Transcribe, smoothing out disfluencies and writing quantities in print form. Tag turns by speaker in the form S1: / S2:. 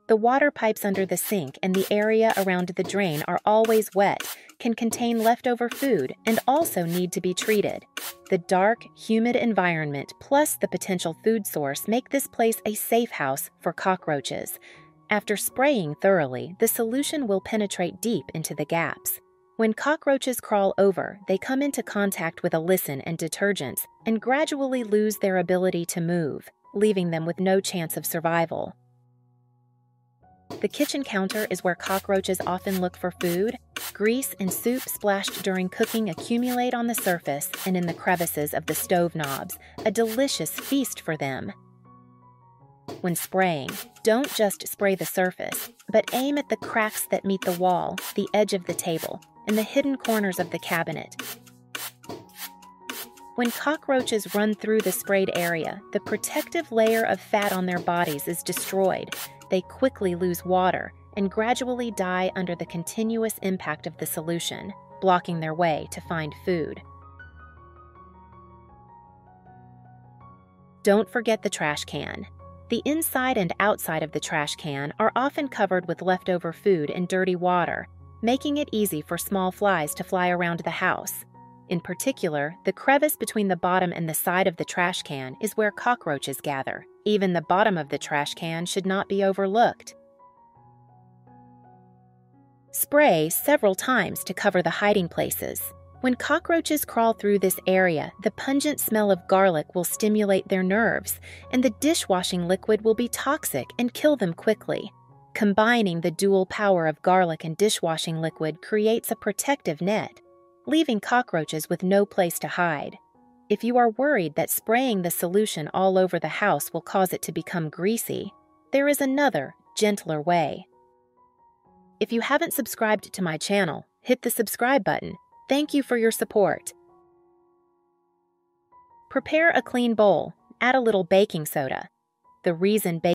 S1: The water pipes under the sink and the area around the drain are always wet, can contain leftover food, and also need to be treated. The dark, humid environment plus the potential food source make this place a safe house for cockroaches. After spraying thoroughly, the solution will penetrate deep into the gaps. When cockroaches crawl over, they come into contact with alicin and detergents and gradually lose their ability to move, leaving them with no chance of survival. The kitchen counter is where cockroaches often look for food. Grease and soup splashed during cooking accumulate on the surface and in the crevices of the stove knobs, a delicious feast for them. When spraying, don't just spray the surface, but aim at the cracks that meet the wall, the edge of the table, and the hidden corners of the cabinet. When cockroaches run through the sprayed area, the protective layer of fat on their bodies is destroyed. They quickly lose water and gradually die under the continuous impact of the solution, blocking their way to find food. Don't forget the trash can. The inside and outside of the trash can are often covered with leftover food and dirty water, making it easy for small flies to fly around the house. In particular, the crevice between the bottom and the side of the trash can is where cockroaches gather. Even the bottom of the trash can should not be overlooked. Spray several times to cover the hiding places. When cockroaches crawl through this area, the pungent smell of garlic will stimulate their nerves, and the dishwashing liquid will be toxic and kill them quickly. Combining the dual power of garlic and dishwashing liquid creates a protective net, leaving cockroaches with no place to hide. If you are worried that spraying the solution all over the house will cause it to become greasy, there is another, gentler way. If you haven't subscribed to my channel, hit the subscribe button. Thank you for your support. Prepare a clean bowl. Add a little baking soda. The reason